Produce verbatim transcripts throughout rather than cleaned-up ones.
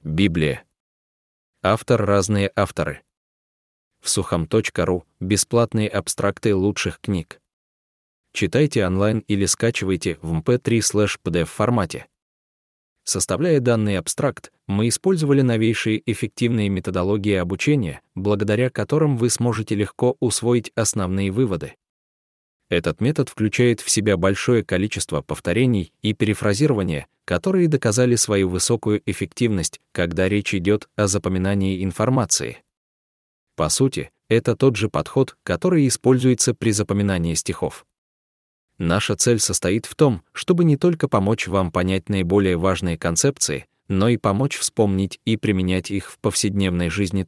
Библия. Автор разные авторы. В сухом точка ру бесплатные абстракты лучших книг. Читайте онлайн или скачивайте в эм пэ три слэш пи ди эф формате. Составляя данный абстракт, мы использовали новейшие эффективные методологии обучения, благодаря которым вы сможете легко усвоить основные выводы. Этот метод включает в себя большое количество повторений и перефразирования, которые доказали свою высокую эффективность, когда речь идет о запоминании информации. По сути, это тот же подход, который используется при запоминании стихов. Наша цель состоит в том, чтобы не только помочь вам понять наиболее важные концепции, но и помочь вспомнить и применять их в повседневной жизни.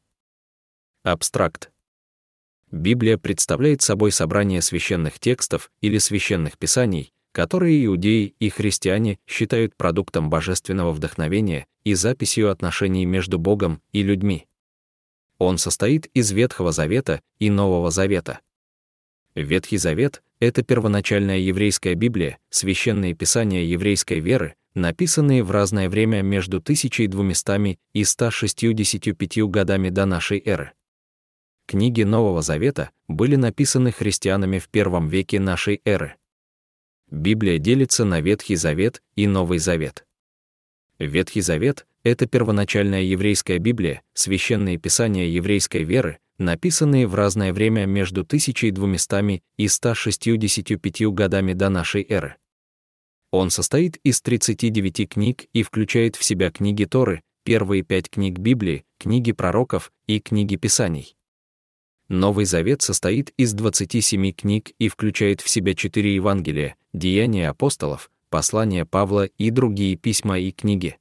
Абстракт. Библия представляет собой собрание священных текстов или священных писаний, которые иудеи и христиане считают продуктом божественного вдохновения и записью отношений между Богом и людьми. Он состоит из Ветхого Завета и Нового Завета. Ветхий Завет — это первоначальная еврейская Библия, священные писания еврейской веры, написанные в разное время между тысяча двумястами и ста шестьюдесятью пятью годами до нашей эры. Книги Нового Завета были написаны христианами в первом веке нашей эры. Библия делится на Ветхий Завет и Новый Завет. Ветхий Завет — это первоначальная еврейская Библия, священные писания еврейской веры, написанные в разное время между тысяча двумястами и ста шестьюдесятью пятью годами до нашей эры. Он состоит из тридцати девяти книг и включает в себя книги Торы, первые пять книг Библии, книги пророков и книги Писаний. Новый Завет состоит из двадцати семи книг и включает в себя четыре Евангелия, Деяния апостолов, послания Павла и другие письма и книги.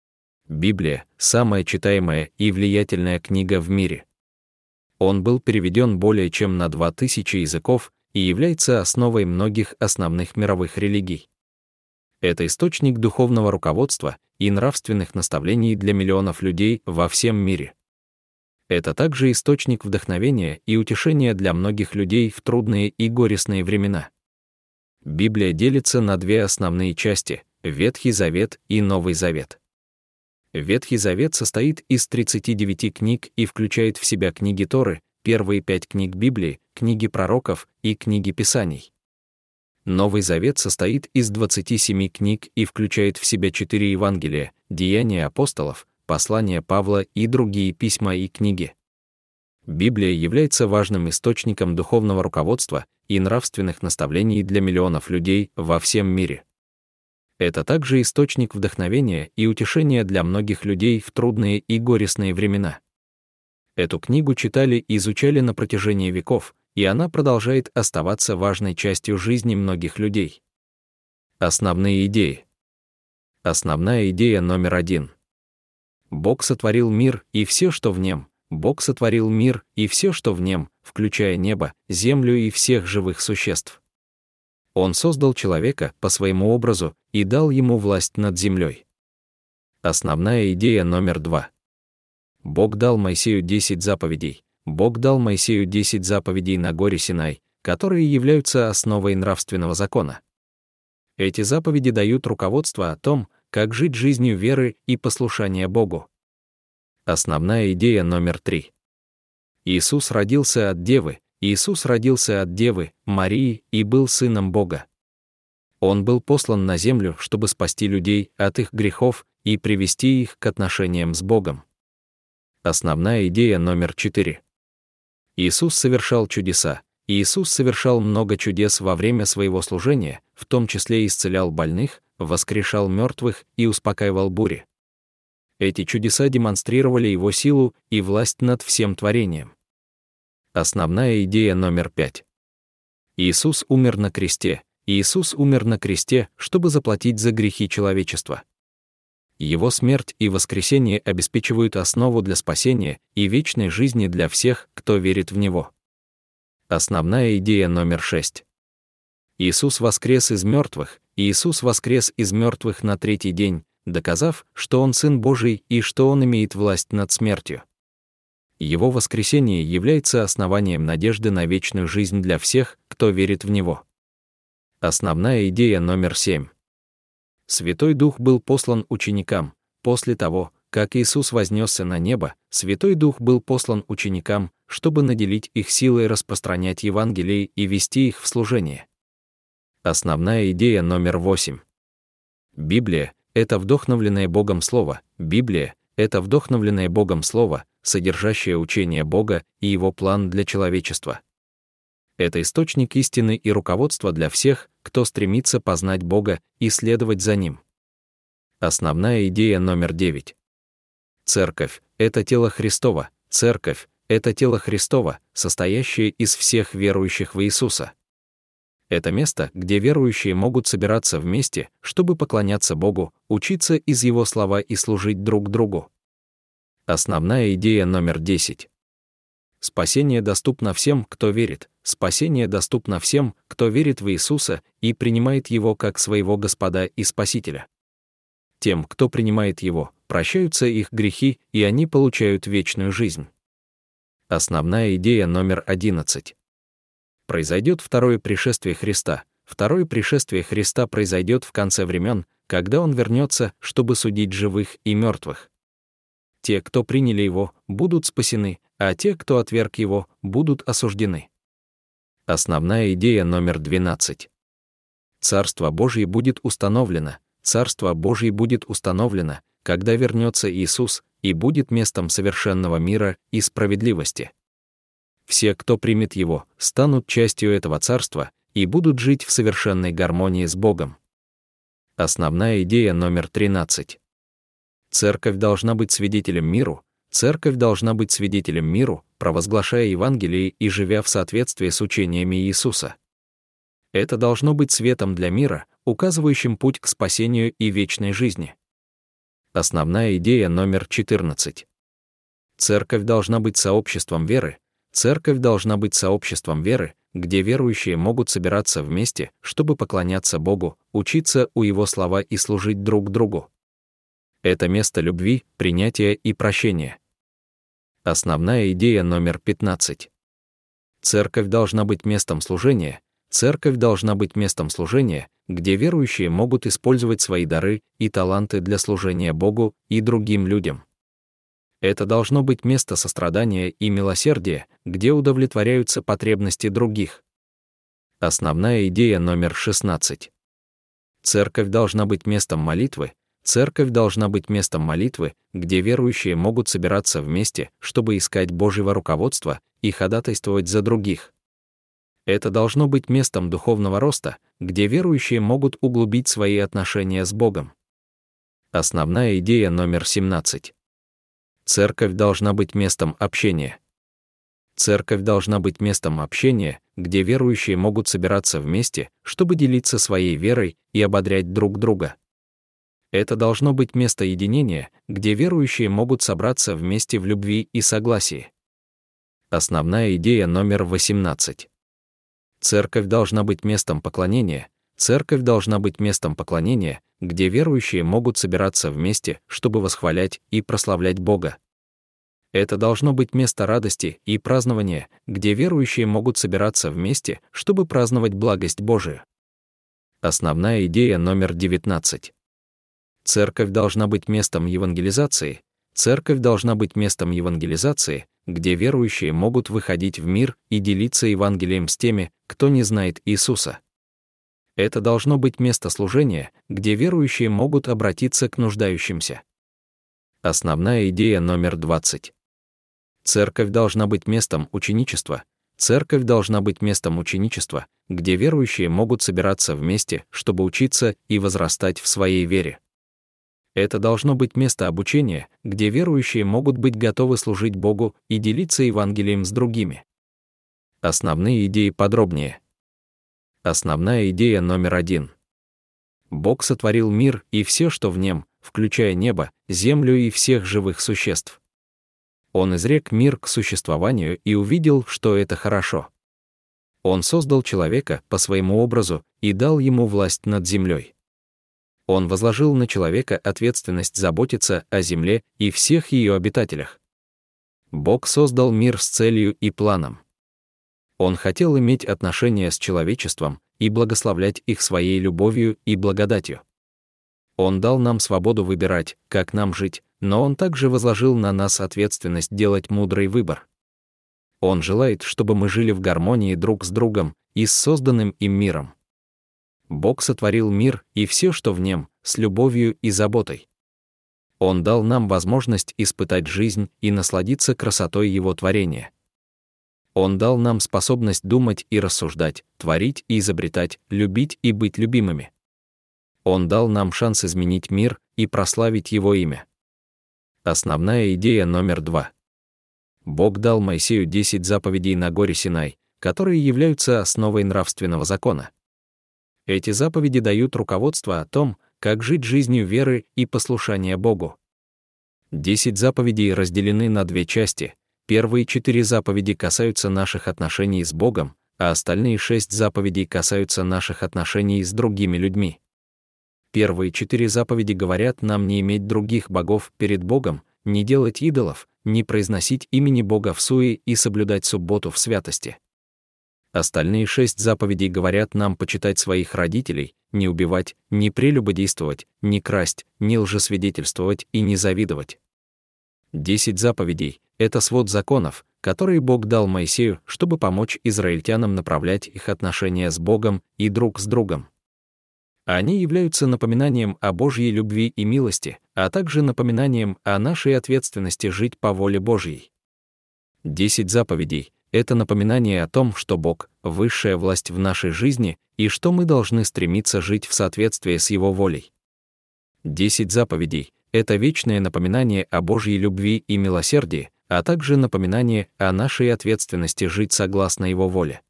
Библия — самая читаемая и влиятельная книга в мире. Он был переведен более чем на два тысячи языков и является основой многих основных мировых религий. Это источник духовного руководства и нравственных наставлений для миллионов людей во всем мире. Это также источник вдохновения и утешения для многих людей в трудные и горестные времена. Библия делится на две основные части — Ветхий Завет и Новый Завет. Ветхий Завет состоит из тридцати девяти книг и включает в себя книги Торы, первые пять книг Библии, книги пророков и книги Писаний. Новый Завет состоит из двадцати семи книг и включает в себя четыре Евангелия, Деяния апостолов, послания Павла и другие письма и книги. Библия является важным источником духовного руководства и нравственных наставлений для миллионов людей во всем мире. Это также источник вдохновения и утешения для многих людей в трудные и горестные времена. Эту книгу читали и изучали на протяжении веков, и она продолжает оставаться важной частью жизни многих людей. Основные идеи. Основная идея номер один. Бог сотворил мир и все, что в нем. Бог сотворил мир и все, что в нем, включая небо, землю и всех живых существ. Он создал человека по своему образу и дал ему власть над землей. Основная идея номер два. Бог дал Моисею десять заповедей. Бог дал Моисею десять заповедей на горе Синай, которые являются основой нравственного закона. Эти заповеди дают руководство о том, как жить жизнью веры и послушания Богу. Основная идея номер три. Иисус родился от Девы, Иисус родился от Девы, Марии, и был Сыном Бога. Он был послан на землю, чтобы спасти людей от их грехов и привести их к отношениям с Богом. Основная идея номер четыре. Иисус совершал чудеса. Иисус совершал много чудес во время своего служения, в том числе исцелял больных, воскрешал мертвых и успокаивал бури. Эти чудеса демонстрировали его силу и власть над всем творением. Основная идея номер пять. Иисус умер на кресте. Иисус умер на кресте, чтобы заплатить за грехи человечества. Его смерть и воскресение обеспечивают основу для спасения и вечной жизни для всех, кто верит в Него. Основная идея номер шесть. Иисус воскрес из мертвых. Иисус воскрес из мертвых на третий день, доказав, что Он Сын Божий и что Он имеет власть над смертью. Его воскресение является основанием надежды на вечную жизнь для всех, кто верит в Него. Основная идея номер семь. Святой Дух был послан ученикам, после того, как Иисус вознесся на небо, Святой Дух был послан ученикам, чтобы наделить их силой распространять Евангелие и вести их в служение. Основная идея номер восемь. Библия — это вдохновленное Богом Слово. Библия — это вдохновленное Богом Слово, содержащее учение Бога и Его план для человечества. Это источник истины и руководства для всех, кто стремится познать Бога и следовать за Ним. Основная идея номер девять. Церковь — это тело Христово. Церковь — это тело Христово, состоящее из всех верующих в Иисуса. Это место, где верующие могут собираться вместе, чтобы поклоняться Богу, учиться из Его слова и служить друг другу. Основная идея номер десять. Спасение доступно всем, кто верит. Спасение доступно всем, кто верит в Иисуса и принимает Его как своего Господа и Спасителя. Тем, кто принимает Его, прощаются их грехи, и они получают вечную жизнь. Основная идея номер одиннадцать. Произойдет второе пришествие Христа. Второе пришествие Христа произойдет в конце времен, когда Он вернется, чтобы судить живых и мертвых. Те, кто приняли Его, будут спасены, а те, кто отверг Его, будут осуждены. Основная идея номер двенадцать. Царство Божье будет установлено. Царство Божье будет установлено, когда вернется Иисус и будет местом совершенного мира и справедливости. Все, кто примет Его, станут частью этого царства и будут жить в совершенной гармонии с Богом. Основная идея номер тринадцать. Церковь должна быть свидетелем миру. Церковь должна быть свидетелем миру, провозглашая Евангелие и живя в соответствии с учениями Иисуса. Это должно быть светом для мира, указывающим путь к спасению и вечной жизни. Основная идея номер четырнадцать. Церковь должна быть сообществом веры. Церковь должна быть сообществом веры, где верующие могут собираться вместе, чтобы поклоняться Богу, учиться у Его слова и служить друг другу. Это место любви, принятия и прощения. Основная идея номер пятнадцать. Церковь должна быть местом служения. Церковь должна быть местом служения, где верующие могут использовать свои дары и таланты для служения Богу и другим людям. Это должно быть место сострадания и милосердия, где удовлетворяются потребности других. Основная идея номер шестнадцать. Церковь должна быть местом молитвы. Церковь должна быть местом молитвы, где верующие могут собираться вместе, чтобы искать Божьего руководства и ходатайствовать за других. Это должно быть местом духовного роста, где верующие могут углубить свои отношения с Богом. Основная идея номер семнадцать. Церковь должна быть местом общения. Церковь должна быть местом общения, где верующие могут собираться вместе, чтобы делиться своей верой и ободрять друг друга. Это должно быть место единения, где верующие могут собраться вместе в любви и согласии. Основная идея номер восемнадцать. Церковь должна быть местом поклонения. Церковь должна быть местом поклонения, где верующие могут собираться вместе, чтобы восхвалять и прославлять Бога. Это должно быть место радости и празднования, где верующие могут собираться вместе, чтобы праздновать благость Божию. Основная идея номер девятнадцать. Церковь должна быть местом евангелизации. Церковь должна быть местом евангелизации, где верующие могут выходить в мир и делиться Евангелием с теми, кто не знает Иисуса. Это должно быть место служения, где верующие могут обратиться к нуждающимся. Основная идея номер двадцать. Церковь должна быть местом ученичества. Церковь должна быть местом ученичества, где верующие могут собираться вместе, чтобы учиться и возрастать в своей вере. Это должно быть место обучения, где верующие могут быть готовы служить Богу и делиться Евангелием с другими. Основные идеи подробнее. Основная идея номер один. Бог сотворил мир и все, что в нем, включая небо, землю и всех живых существ. Он изрек мир к существованию и увидел, что это хорошо. Он создал человека по своему образу и дал ему власть над землей. Он возложил на человека ответственность заботиться о земле и всех ее обитателях. Бог создал мир с целью и планом. Он хотел иметь отношения с человечеством и благословлять их своей любовью и благодатью. Он дал нам свободу выбирать, как нам жить, но Он также возложил на нас ответственность делать мудрый выбор. Он желает, чтобы мы жили в гармонии друг с другом и с созданным им миром. Бог сотворил мир и все, что в нем, с любовью и заботой. Он дал нам возможность испытать жизнь и насладиться красотой Его творения. Он дал нам способность думать и рассуждать, творить и изобретать, любить и быть любимыми. Он дал нам шанс изменить мир и прославить Его имя. Основная идея номер два. Бог дал Моисею десять заповедей на горе Синай, которые являются основой нравственного закона. Эти заповеди дают руководство о том, как жить жизнью веры и послушания Богу. Десять заповедей разделены на две части. Первые четыре заповеди касаются наших отношений с Богом, а остальные шесть заповедей касаются наших отношений с другими людьми. Первые четыре заповеди говорят нам не иметь других богов перед Богом, не делать идолов, не произносить имени Бога всуе и соблюдать субботу в святости. Остальные шесть заповедей говорят нам почитать своих родителей, не убивать, не прелюбодействовать, не красть, не лжесвидетельствовать и не завидовать. Десять заповедей — это свод законов, которые Бог дал Моисею, чтобы помочь израильтянам направлять их отношения с Богом и друг с другом. Они являются напоминанием о Божьей любви и милости, а также напоминанием о нашей ответственности жить по воле Божьей. Десять заповедей — это напоминание о том, что Бог — высшая власть в нашей жизни и что мы должны стремиться жить в соответствии с Его волей. Десять заповедей — это вечное напоминание о Божьей любви и милосердии, а также напоминание о нашей ответственности жить согласно Его воле.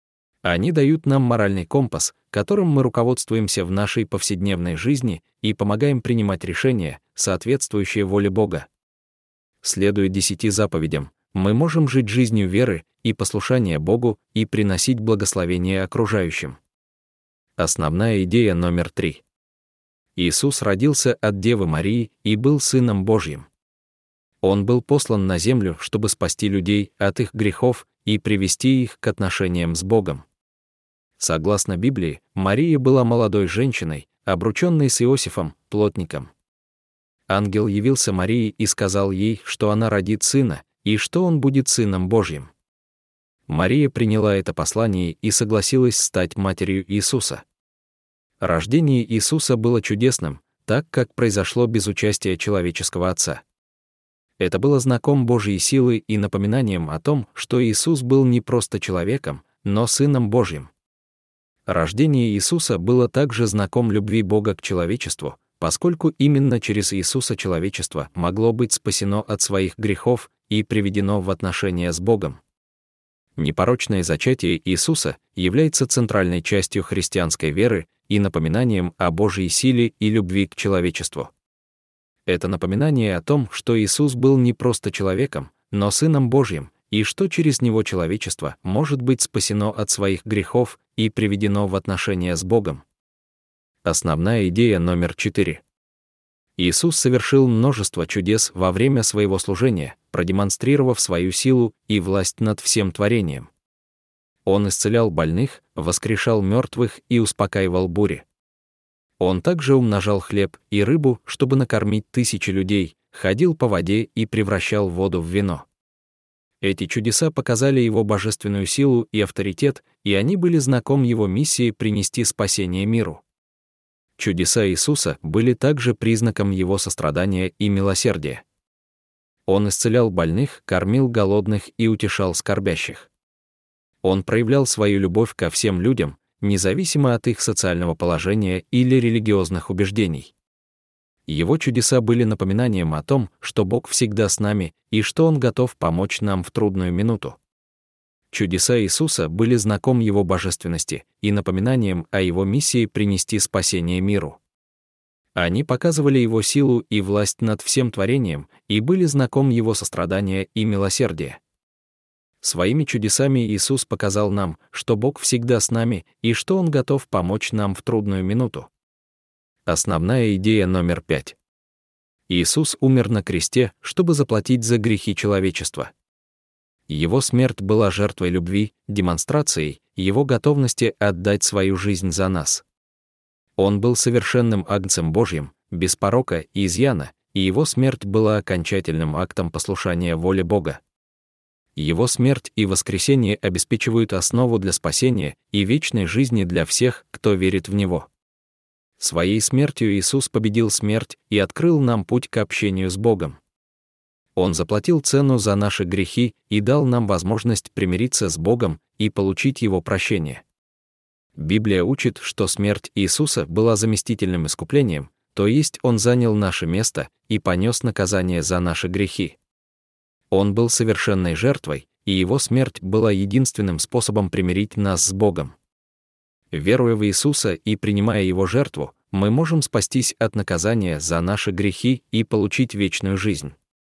Они дают нам моральный компас, которым мы руководствуемся в нашей повседневной жизни и помогаем принимать решения, соответствующие воле Бога. Следуя десяти заповедям, мы можем жить жизнью веры и послушания Богу и приносить благословение окружающим. Основная идея номер три. Иисус родился от Девы Марии и был Сыном Божьим. Он был послан на землю, чтобы спасти людей от их грехов и привести их к отношениям с Богом. Согласно Библии, Мария была молодой женщиной, обрученной с Иосифом, плотником. Ангел явился Марии и сказал ей, что она родит сына, и что он будет Сыном Божьим. Мария приняла это послание и согласилась стать матерью Иисуса. Рождение Иисуса было чудесным, так как произошло без участия человеческого Отца. Это было знаком Божьей силы и напоминанием о том, что Иисус был не просто человеком, но Сыном Божьим. Рождение Иисуса было также знаком любви Бога к человечеству, поскольку именно через Иисуса человечество могло быть спасено от своих грехов и приведено в отношения с Богом. Непорочное зачатие Иисуса является центральной частью христианской веры и напоминанием о Божьей силе и любви к человечеству. Это напоминание о том, что Иисус был не просто человеком, но Сыном Божьим, и что через Него человечество может быть спасено от своих грехов и приведено в отношения с Богом. Основная идея номер четыре. Иисус совершил множество чудес во время своего служения, продемонстрировав свою силу и власть над всем творением. Он исцелял больных, воскрешал мертвых и успокаивал бури. Он также умножал хлеб и рыбу, чтобы накормить тысячи людей, ходил по воде и превращал воду в вино. Эти чудеса показали Его божественную силу и авторитет, и они были знаком Его миссии принести спасение миру. Чудеса Иисуса были также признаком Его сострадания и милосердия. Он исцелял больных, кормил голодных и утешал скорбящих. Он проявлял свою любовь ко всем людям, независимо от их социального положения или религиозных убеждений. Его чудеса были напоминанием о том, что Бог всегда с нами и что Он готов помочь нам в трудную минуту. Чудеса Иисуса были знаком Его божественности и напоминанием о Его миссии принести спасение миру. Они показывали Его силу и власть над всем творением и были знаком Его сострадания и милосердия. Своими чудесами Иисус показал нам, что Бог всегда с нами и что Он готов помочь нам в трудную минуту. Основная идея номер пять. Иисус умер на кресте, чтобы заплатить за грехи человечества. Его смерть была жертвой любви, демонстрацией Его готовности отдать свою жизнь за нас. Он был совершенным агнцем Божьим, без порока и изъяна, и Его смерть была окончательным актом послушания воле Бога. Его смерть и воскресение обеспечивают основу для спасения и вечной жизни для всех, кто верит в Него. Своей смертью Иисус победил смерть и открыл нам путь к общению с Богом. Он заплатил цену за наши грехи и дал нам возможность примириться с Богом и получить Его прощение. Библия учит, что смерть Иисуса была заместительным искуплением, то есть Он занял наше место и понес наказание за наши грехи. Он был совершенной жертвой, и Его смерть была единственным способом примирить нас с Богом. Веруя в Иисуса и принимая Его жертву, мы можем спастись от наказания за наши грехи и получить вечную жизнь.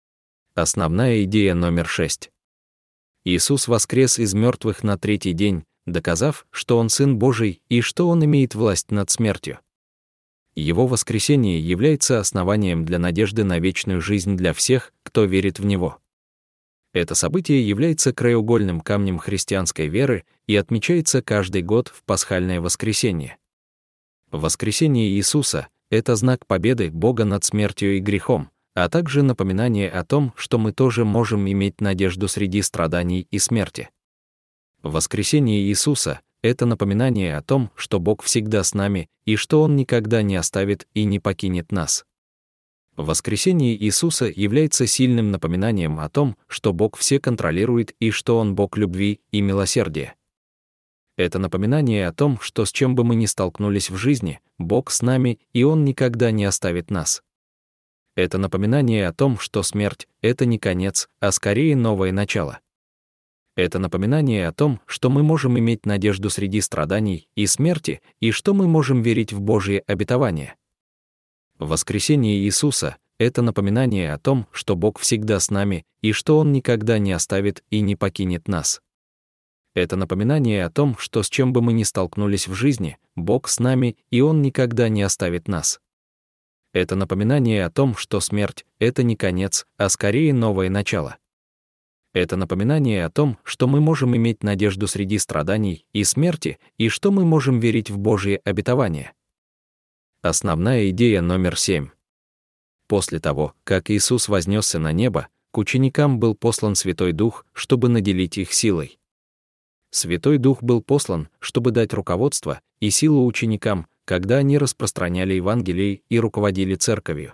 Основная идея номер шесть. Иисус воскрес из мертвых на третий день, доказав, что Он Сын Божий и что Он имеет власть над смертью. Его воскресение является основанием для надежды на вечную жизнь для всех, кто верит в Него. Это событие является краеугольным камнем христианской веры и отмечается каждый год в пасхальное воскресенье. Воскресение Иисуса — это знак победы Бога над смертью и грехом, а также напоминание о том, что мы тоже можем иметь надежду среди страданий и смерти. Воскресение Иисуса — это напоминание о том, что Бог всегда с нами и что Он никогда не оставит и не покинет нас. Воскресение Иисуса является сильным напоминанием о том, что Бог все контролирует и что Он Бог любви и милосердия. Это напоминание о том, что с чем бы мы ни столкнулись в жизни, Бог с нами и Он никогда не оставит нас. Это напоминание о том, что смерть — это не конец, а скорее новое начало. Это напоминание о том, что мы можем иметь надежду среди страданий и смерти и что мы можем верить в Божье обетование. Воскресение Иисуса — это напоминание о том, что Бог всегда с нами и что Он никогда не оставит и не покинет нас. Это напоминание о том, что с чем бы мы ни столкнулись в жизни, Бог с нами и Он никогда не оставит нас. Это напоминание о том, что смерть — это не конец, а скорее новое начало. Это напоминание о том, что мы можем иметь надежду среди страданий и смерти и что мы можем верить в Божье обетование. Основная идея номер семь. После того, как Иисус вознесся на небо, к ученикам был послан Святой Дух, чтобы наделить их силой. Святой Дух был послан, чтобы дать руководство и силу ученикам, когда они распространяли Евангелие и руководили церковью.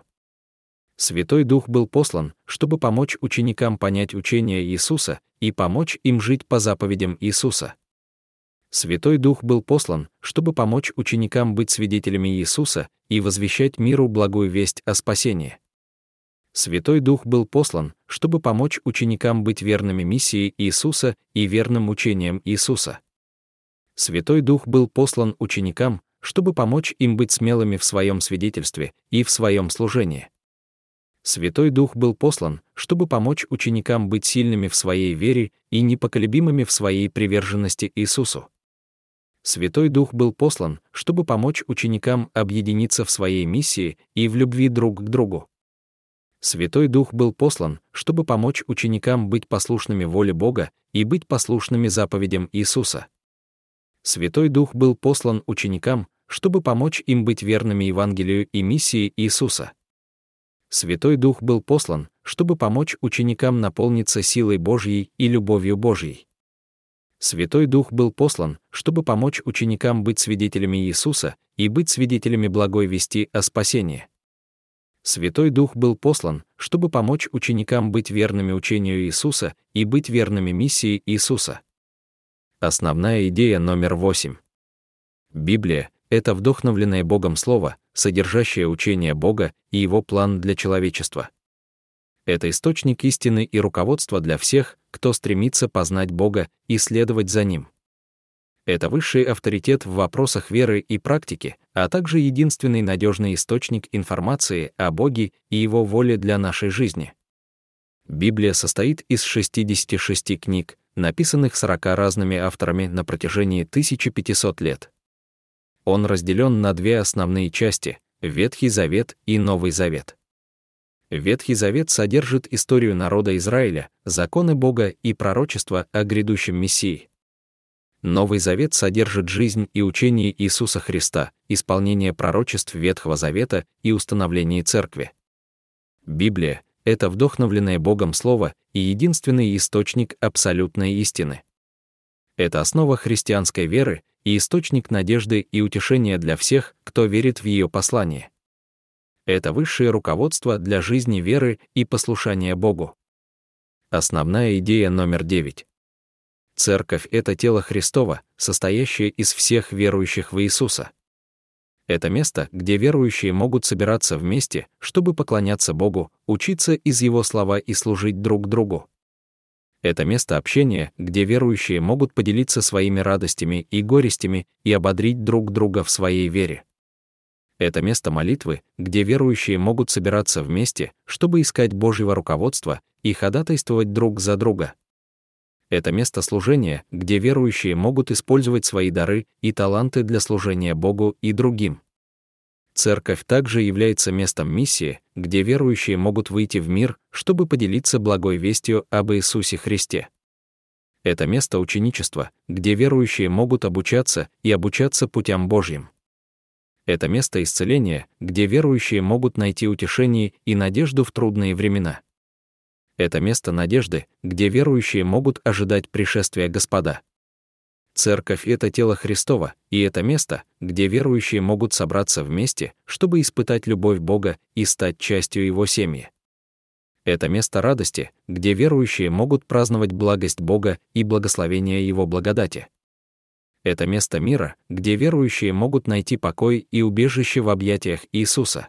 Святой Дух был послан, чтобы помочь ученикам понять учение Иисуса и помочь им жить по заповедям Иисуса. Святой Дух был послан, чтобы помочь ученикам быть свидетелями Иисуса и возвещать миру благую весть о спасении. Святой Дух был послан, чтобы помочь ученикам быть верными миссии Иисуса и верным учениям Иисуса. Святой Дух был послан ученикам, чтобы помочь им быть смелыми в своем свидетельстве и в своем служении. Святой Дух был послан, чтобы помочь ученикам быть сильными в своей вере и непоколебимыми в своей приверженности Иисусу. Святой Дух был послан, чтобы помочь ученикам объединиться в своей миссии и в любви друг к другу. Святой Дух был послан, чтобы помочь ученикам быть послушными воле Бога и быть послушными заповедям Иисуса. Святой Дух был послан ученикам, чтобы помочь им быть верными Евангелию и миссии Иисуса. Святой Дух был послан, чтобы помочь ученикам наполниться силой Божьей и любовью Божьей. Святой Дух был послан, чтобы помочь ученикам быть свидетелями Иисуса и быть свидетелями благой вести о спасении. Святой Дух был послан, чтобы помочь ученикам быть верными учению Иисуса и быть верными миссии Иисуса. Основная идея номер восемь. Библия — это вдохновленное Богом Слово, содержащее учение Бога и Его план для человечества. Это источник истины и руководства для всех, кто стремится познать Бога и следовать за Ним. Это высший авторитет в вопросах веры и практики, а также единственный надежный источник информации о Боге и Его воле для нашей жизни. Библия состоит из шестидесяти шести книг, написанных сорока разными авторами на протяжении тысячи пятисот лет. Он разделен на две основные части — Ветхий Завет и Новый Завет. Ветхий Завет содержит историю народа Израиля, законы Бога и пророчества о грядущем Мессии. Новый Завет содержит жизнь и учение Иисуса Христа, исполнение пророчеств Ветхого Завета и установление Церкви. Библия — это вдохновленное Богом Слово и единственный источник абсолютной истины. Это основа христианской веры и источник надежды и утешения для всех, кто верит в ее послание. Это высшее руководство для жизни веры и послушания Богу. Основная идея номер девять. Церковь — это тело Христово, состоящее из всех верующих в Иисуса. Это место, где верующие могут собираться вместе, чтобы поклоняться Богу, учиться из Его слова и служить друг другу. Это место общения, где верующие могут поделиться своими радостями и горестями и ободрить друг друга в своей вере. Это место молитвы, где верующие могут собираться вместе, чтобы искать Божьего руководства и ходатайствовать друг за друга. Это место служения, где верующие могут использовать свои дары и таланты для служения Богу и другим. Церковь также является местом миссии, где верующие могут выйти в мир, чтобы поделиться благой вестью об Иисусе Христе. Это место ученичества, где верующие могут обучаться и обучаться путям Божьим. Это место исцеления, где верующие могут найти утешение и надежду в трудные времена. Это место надежды, где верующие могут ожидать пришествия Господа. Церковь — это тело Христово, и это место, где верующие могут собраться вместе, чтобы испытать любовь Бога и стать частью Его семьи. Это место радости, где верующие могут праздновать благость Бога и благословение Его благодати. Это место мира, где верующие могут найти покой и убежище в объятиях Иисуса.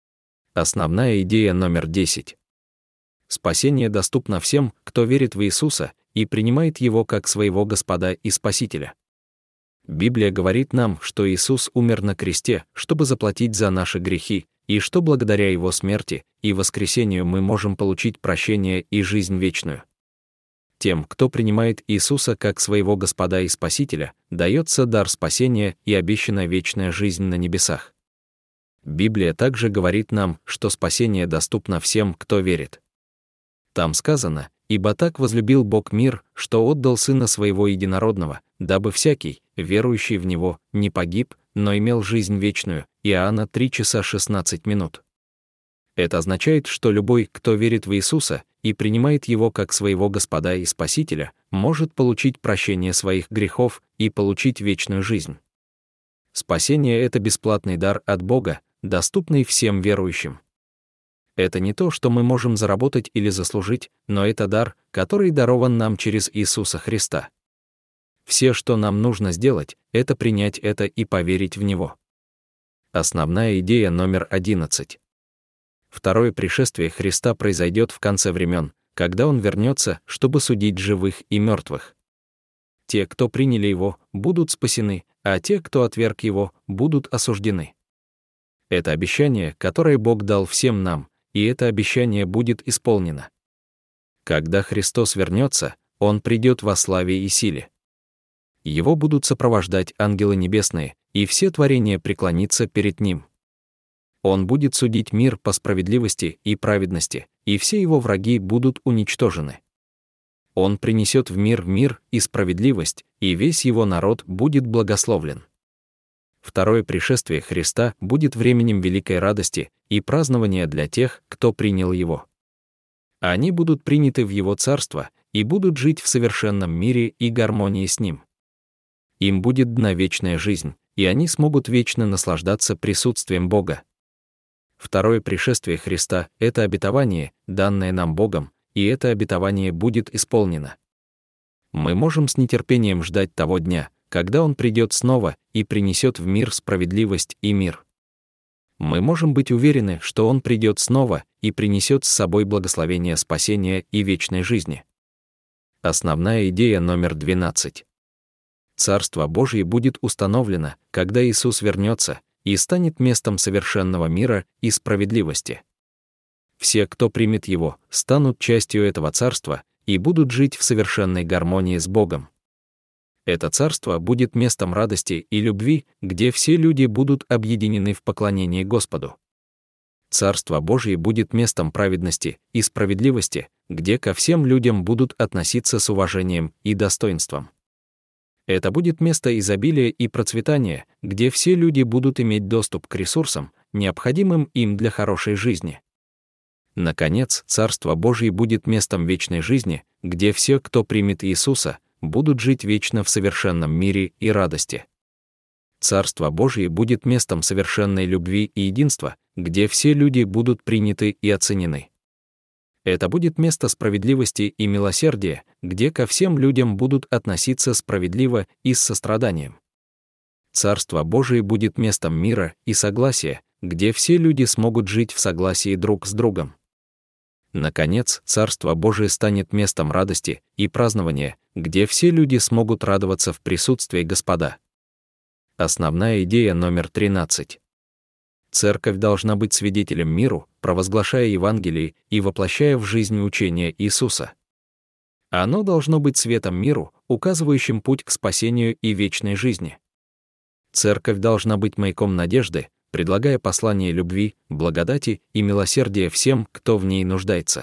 Основная идея номер десять. Спасение доступно всем, кто верит в Иисуса и принимает Его как своего Господа и Спасителя. Библия говорит нам, что Иисус умер на кресте, чтобы заплатить за наши грехи, и что благодаря Его смерти и воскресению мы можем получить прощение и жизнь вечную. Тем, кто принимает Иисуса как своего Господа и Спасителя, дается дар спасения и обещана вечная жизнь на небесах. Библия также говорит нам, что спасение доступно всем, кто верит. Там сказано: «Ибо так возлюбил Бог мир, что отдал Сына Своего Единородного, дабы всякий, верующий в Него, не погиб, но имел жизнь вечную». Иоанна три часа шестнадцать минут. Это означает, что любой, кто верит в Иисуса и принимает Его как своего Господа и Спасителя, может получить прощение своих грехов и получить вечную жизнь. Спасение — это бесплатный дар от Бога, доступный всем верующим. Это не то, что мы можем заработать или заслужить, но это дар, который дарован нам через Иисуса Христа. Все, что нам нужно сделать, это принять это и поверить в Него. Основная идея номер одиннадцать. Второе пришествие Христа произойдет в конце времен, когда Он вернется, чтобы судить живых и мертвых. Те, кто приняли Его, будут спасены, а те, кто отверг Его, будут осуждены. Это обещание, которое Бог дал всем нам, и это обещание будет исполнено. Когда Христос вернется, Он придет во славе и силе. Его будут сопровождать ангелы небесные, и все творения преклонится перед Ним. Он будет судить мир по справедливости и праведности, и все его враги будут уничтожены. Он принесет в мир мир и справедливость, и весь его народ будет благословлен. Второе пришествие Христа будет временем великой радости и празднования для тех, кто принял Его. Они будут приняты в Его Царство и будут жить в совершенном мире и гармонии с Ним. Им будет дана вечная жизнь, и они смогут вечно наслаждаться присутствием Бога. Второе пришествие Христа — это обетование, данное нам Богом, и это обетование будет исполнено. Мы можем с нетерпением ждать того дня, когда Он придет снова и принесет в мир справедливость и мир. Мы можем быть уверены, что Он придет снова и принесет с собой благословение спасения и вечной жизни. Основная идея номер двенадцать. Царство Божье будет установлено, когда Иисус вернется и станет местом совершенного мира и справедливости. Все, кто примет Его, станут частью этого царства и будут жить в совершенной гармонии с Богом. Это царство будет местом радости и любви, где все люди будут объединены в поклонении Господу. Царство Божье будет местом праведности и справедливости, где ко всем людям будут относиться с уважением и достоинством. Это будет место изобилия и процветания, где все люди будут иметь доступ к ресурсам, необходимым им для хорошей жизни. Наконец, Царство Божие будет местом вечной жизни, где все, кто примет Иисуса, будут жить вечно в совершенном мире и радости. Царство Божие будет местом совершенной любви и единства, где все люди будут приняты и оценены. Это будет место справедливости и милосердия, где ко всем людям будут относиться справедливо и с состраданием. Царство Божие будет местом мира и согласия, где все люди смогут жить в согласии друг с другом. Наконец, Царство Божие станет местом радости и празднования, где все люди смогут радоваться в присутствии Господа. Основная идея номер тринадцать. Церковь должна быть свидетелем миру, провозглашая Евангелие и воплощая в жизнь учение Иисуса. Оно должно быть светом миру, указывающим путь к спасению и вечной жизни. Церковь должна быть маяком надежды, предлагая послание любви, благодати и милосердия всем, кто в ней нуждается.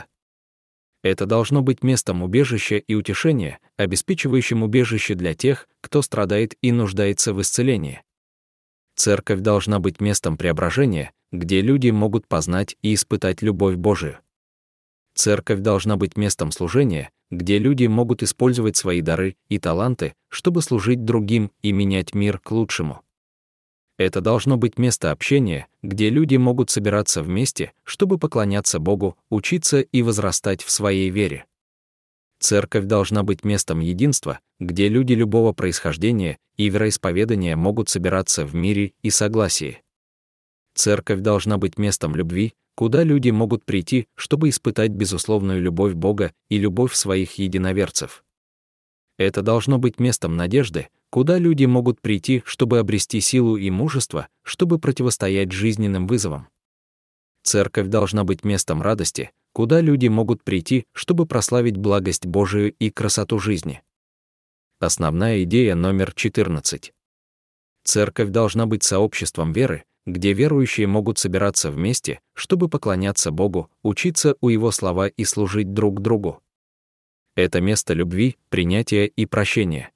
Это должно быть местом убежища и утешения, обеспечивающим убежище для тех, кто страдает и нуждается в исцелении. Церковь должна быть местом преображения, где люди могут познать и испытать любовь Божию. Церковь должна быть местом служения, где люди могут использовать свои дары и таланты, чтобы служить другим и менять мир к лучшему. Это должно быть место общения, где люди могут собираться вместе, чтобы поклоняться Богу, учиться и возрастать в своей вере. Церковь должна быть местом единства, где люди любого происхождения и вероисповедания могут собираться в мире и согласии. Церковь должна быть местом любви, куда люди могут прийти, чтобы испытать безусловную любовь Бога и любовь своих единоверцев. Это должно быть местом надежды, куда люди могут прийти, чтобы обрести силу и мужество, чтобы противостоять жизненным вызовам. Церковь должна быть местом радости, куда люди могут прийти, чтобы прославить благость Божию и красоту жизни. Основная идея номер четырнадцать. Церковь должна быть сообществом веры, где верующие могут собираться вместе, чтобы поклоняться Богу, учиться у Его слова и служить друг другу. Это место любви, принятия и прощения.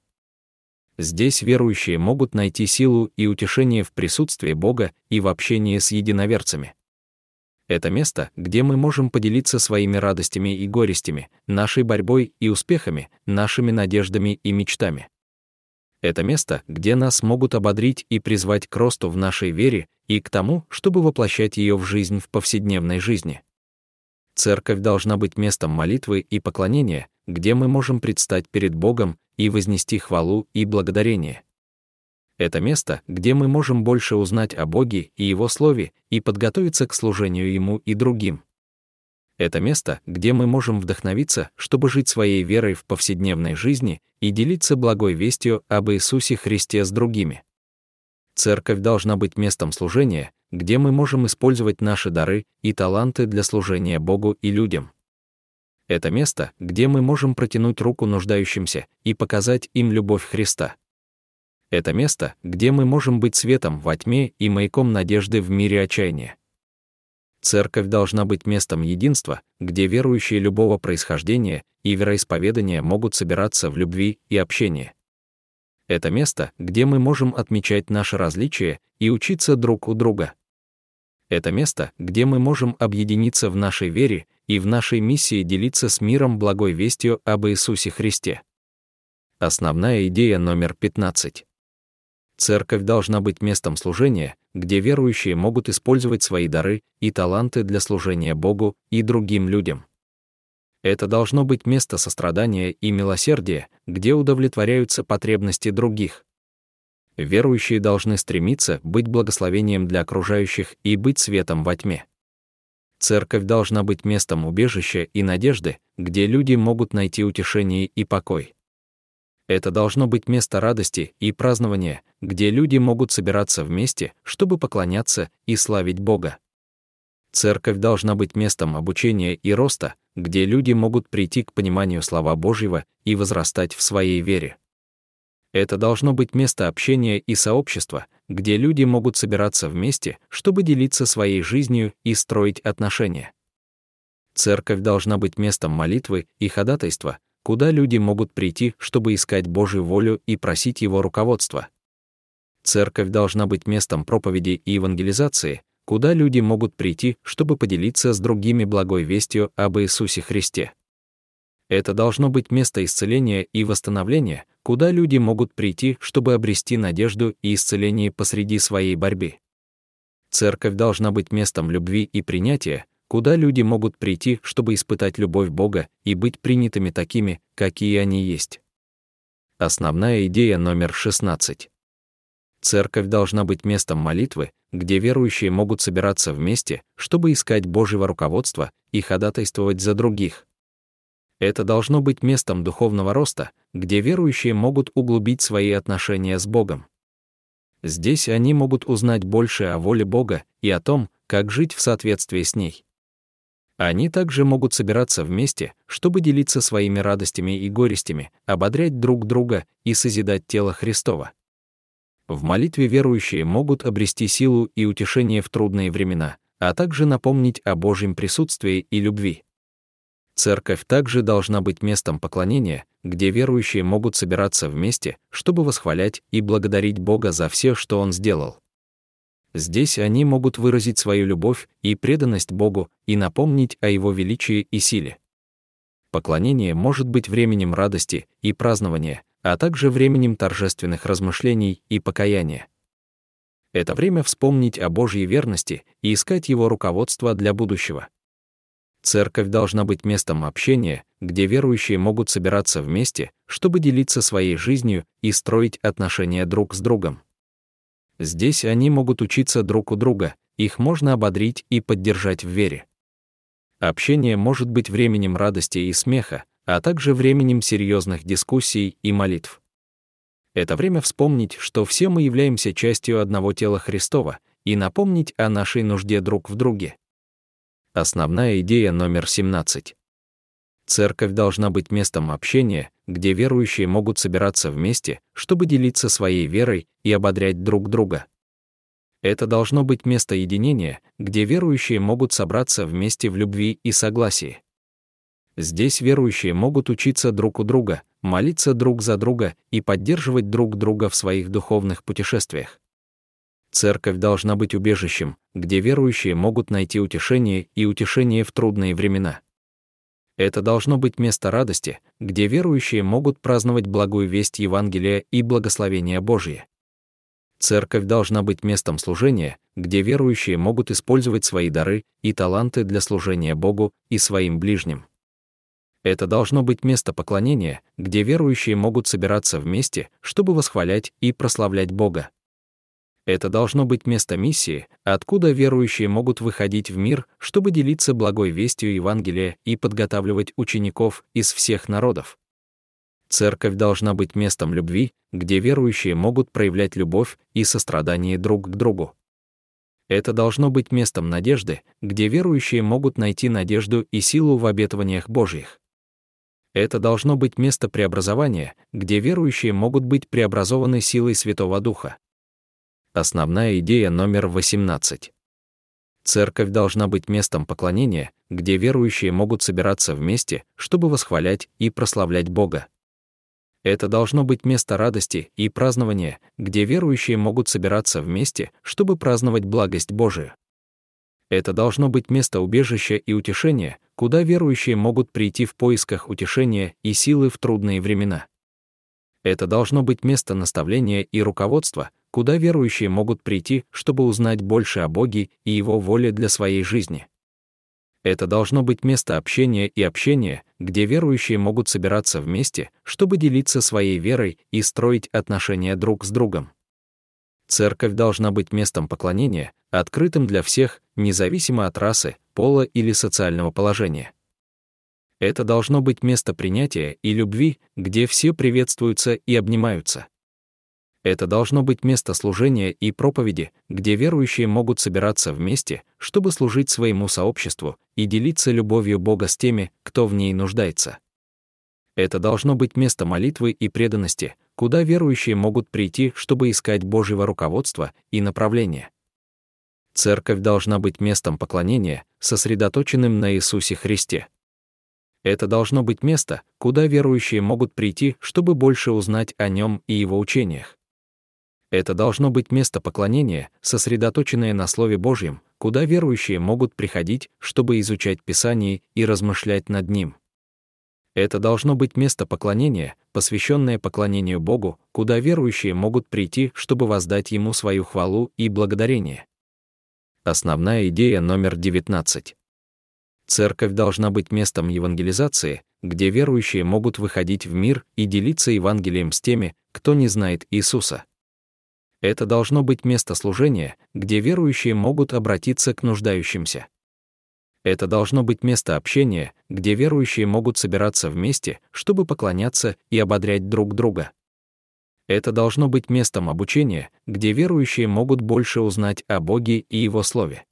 Здесь верующие могут найти силу и утешение в присутствии Бога и в общении с единоверцами. Это место, где мы можем поделиться своими радостями и горестями, нашей борьбой и успехами, нашими надеждами и мечтами. Это место, где нас могут ободрить и призвать к росту в нашей вере и к тому, чтобы воплощать ее в жизнь в повседневной жизни. Церковь должна быть местом молитвы и поклонения, где мы можем предстать перед Богом и вознести хвалу и благодарение. Это место, где мы можем больше узнать о Боге и Его Слове и подготовиться к служению Ему и другим. Это место, где мы можем вдохновиться, чтобы жить своей верой в повседневной жизни и делиться благой вестью об Иисусе Христе с другими. Церковь должна быть местом служения, где мы можем использовать наши дары и таланты для служения Богу и людям. Это место, где мы можем протянуть руку нуждающимся и показать им любовь Христа. Это место, где мы можем быть светом во тьме и маяком надежды в мире отчаяния. Церковь должна быть местом единства, где верующие любого происхождения и вероисповедания могут собираться в любви и общении. Это место, где мы можем отмечать наши различия и учиться друг у друга. Это место, где мы можем объединиться в нашей вере и в нашей миссии делиться с миром благой вестью об Иисусе Христе. Основная идея номер пятнадцать. Церковь должна быть местом служения, где верующие могут использовать свои дары и таланты для служения Богу и другим людям. Это должно быть место сострадания и милосердия, где удовлетворяются потребности других. Верующие должны стремиться быть благословением для окружающих и быть светом во тьме. Церковь должна быть местом убежища и надежды, где люди могут найти утешение и покой. Это должно быть место радости и празднования, где люди могут собираться вместе, чтобы поклоняться и славить Бога. Церковь должна быть местом обучения и роста, где люди могут прийти к пониманию слова Божьего и возрастать в своей вере. Это должно быть место общения и сообщества, где люди могут собираться вместе, чтобы делиться своей жизнью и строить отношения. Церковь должна быть местом молитвы и ходатайства, куда люди могут прийти, чтобы искать Божью волю и просить Его руководства. Церковь должна быть местом проповеди и евангелизации, куда люди могут прийти, чтобы поделиться с другими благой вестью об Иисусе Христе. Это должно быть место исцеления и восстановления, куда люди могут прийти, чтобы обрести надежду и исцеление посреди своей борьбы. Церковь должна быть местом любви и принятия, куда люди могут прийти, чтобы испытать любовь Бога и быть принятыми такими, какие они есть. Основная идея номер шестнадцать. Церковь должна быть местом молитвы, где верующие могут собираться вместе, чтобы искать Божьего руководства и ходатайствовать за других. Это должно быть местом духовного роста, где верующие могут углубить свои отношения с Богом. Здесь они могут узнать больше о воле Бога и о том, как жить в соответствии с ней. Они также могут собираться вместе, чтобы делиться своими радостями и горестями, ободрять друг друга и созидать тело Христово. В молитве верующие могут обрести силу и утешение в трудные времена, а также напомнить о Божьем присутствии и любви. Церковь также должна быть местом поклонения, где верующие могут собираться вместе, чтобы восхвалять и благодарить Бога за все, что Он сделал. Здесь они могут выразить свою любовь и преданность Богу и напомнить о Его величии и силе. Поклонение может быть временем радости и празднования, а также временем торжественных размышлений и покаяния. Это время вспомнить о Божьей верности и искать Его руководство для будущего. Церковь должна быть местом общения, где верующие могут собираться вместе, чтобы делиться своей жизнью и строить отношения друг с другом. Здесь они могут учиться друг у друга, их можно ободрить и поддержать в вере. Общение может быть временем радости и смеха, а также временем серьезных дискуссий и молитв. Это время вспомнить, что все мы являемся частью одного тела Христова, и напомнить о нашей нужде друг в друге. Основная идея номер семнадцать. Церковь должна быть местом общения, где верующие могут собираться вместе, чтобы делиться своей верой и ободрять друг друга. Это должно быть место единения, где верующие могут собраться вместе в любви и согласии. Здесь верующие могут учиться друг у друга, молиться друг за друга и поддерживать друг друга в своих духовных путешествиях. Церковь должна быть убежищем, где верующие могут найти утешение и утешение в трудные времена. Это должно быть место радости, где верующие могут праздновать благую весть Евангелия и благословения Божие. Церковь должна быть местом служения, где верующие могут использовать свои дары и таланты для служения Богу и своим ближним. Это должно быть место поклонения, где верующие могут собираться вместе, чтобы восхвалять и прославлять Бога. Это должно быть место миссии, откуда верующие могут выходить в мир, чтобы делиться благой вестью Евангелия и подготавливать учеников из всех народов. Церковь должна быть местом любви, где верующие могут проявлять любовь и сострадание друг к другу. Это должно быть местом надежды, где верующие могут найти надежду и силу в обетованиях Божьих. Это должно быть место преобразования, где верующие могут быть преобразованы силой Святого Духа. Основная идея номер восемнадцать. Церковь должна быть местом поклонения, где верующие могут собираться вместе, чтобы восхвалять и прославлять Бога. Это должно быть место радости и празднования, где верующие могут собираться вместе, чтобы праздновать благость Божию. Это должно быть место убежища и утешения, куда верующие могут прийти в поисках утешения и силы в трудные времена. Это должно быть место наставления и руководства, куда верующие могут прийти, чтобы узнать больше о Боге и Его воле для своей жизни. Это должно быть место общения и общения, где верующие могут собираться вместе, чтобы делиться своей верой и строить отношения друг с другом. Церковь должна быть местом поклонения, открытым для всех, независимо от расы, пола или социального положения. Это должно быть место принятия и любви, где все приветствуются и обнимаются. Это должно быть место служения и проповеди, где верующие могут собираться вместе, чтобы служить своему сообществу и делиться любовью Бога с теми, кто в ней нуждается. Это должно быть место молитвы и преданности, куда верующие могут прийти, чтобы искать Божьего руководства и направления. Церковь должна быть местом поклонения, сосредоточенным на Иисусе Христе. Это должно быть место, куда верующие могут прийти, чтобы больше узнать о Нем и Его учениях. Это должно быть место поклонения, сосредоточенное на Слове Божьем, куда верующие могут приходить, чтобы изучать Писание и размышлять над ним. Это должно быть место поклонения, посвященное поклонению Богу, куда верующие могут прийти, чтобы воздать Ему свою хвалу и благодарение. Основная идея номер девятнадцать. Церковь должна быть местом евангелизации, где верующие могут выходить в мир и делиться Евангелием с теми, кто не знает Иисуса. Это должно быть место служения, где верующие могут обратиться к нуждающимся. Это должно быть место общения, где верующие могут собираться вместе, чтобы поклоняться и ободрять друг друга. Это должно быть местом обучения, где верующие могут больше узнать о Боге и Его Слове.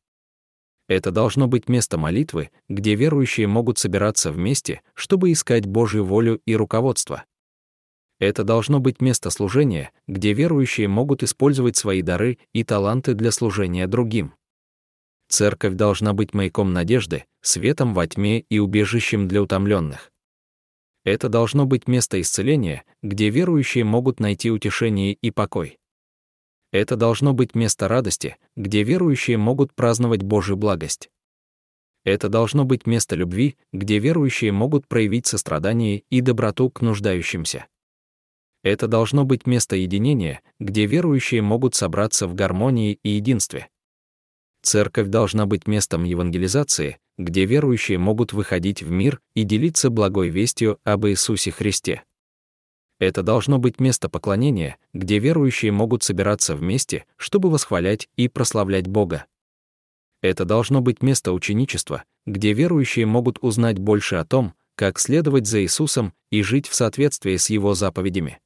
Это должно быть место молитвы, где верующие могут собираться вместе, чтобы искать Божью волю и руководство. Это должно быть место служения, где верующие могут использовать свои дары и таланты для служения другим. Церковь должна быть маяком надежды, светом во тьме и убежищем для утомленных. Это должно быть место исцеления, где верующие могут найти утешение и покой. Это должно быть место радости, где верующие могут праздновать Божью благость. Это должно быть место любви, где верующие могут проявить сострадание и доброту к нуждающимся. Это должно быть место единения, где верующие могут собраться в гармонии и единстве. Церковь должна быть местом евангелизации, где верующие могут выходить в мир и делиться благой вестью об Иисусе Христе. Это должно быть место поклонения, где верующие могут собираться вместе, чтобы восхвалять и прославлять Бога. Это должно быть место ученичества, где верующие могут узнать больше о том, как следовать за Иисусом и жить в соответствии с Его заповедями.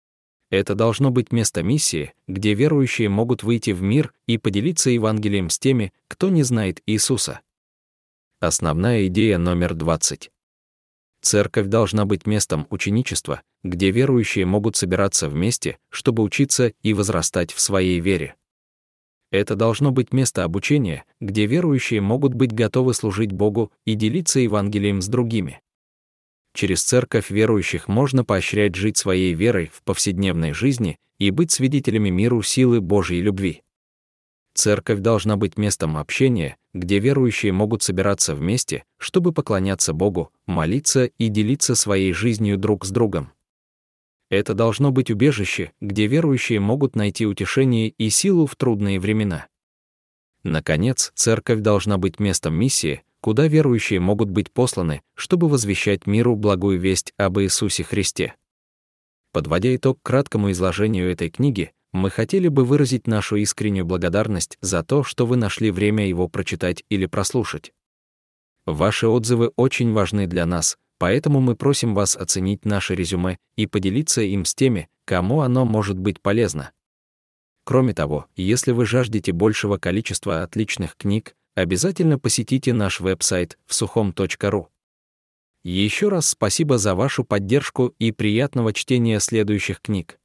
Это должно быть место миссии, где верующие могут выйти в мир и поделиться Евангелием с теми, кто не знает Иисуса. Основная идея номер двадцать. Церковь должна быть местом ученичества, где верующие могут собираться вместе, чтобы учиться и возрастать в своей вере. Это должно быть место обучения, где верующие могут быть готовы служить Богу и делиться Евангелием с другими. Через церковь верующих можно поощрять жить своей верой в повседневной жизни и быть свидетелями миру силы Божьей любви. Церковь должна быть местом общения, где верующие могут собираться вместе, чтобы поклоняться Богу, молиться и делиться своей жизнью друг с другом. Это должно быть убежище, где верующие могут найти утешение и силу в трудные времена. Наконец, церковь должна быть местом миссии, куда верующие могут быть посланы, чтобы возвещать миру благую весть об Иисусе Христе. Подводя итог краткому изложению этой книги, мы хотели бы выразить нашу искреннюю благодарность за то, что вы нашли время его прочитать или прослушать. Ваши отзывы очень важны для нас, поэтому мы просим вас оценить наше резюме и поделиться им с теми, кому оно может быть полезно. Кроме того, если вы жаждете большего количества отличных книг, обязательно посетите наш веб-сайт всухом точка ру. Еще раз спасибо за вашу поддержку и приятного чтения следующих книг.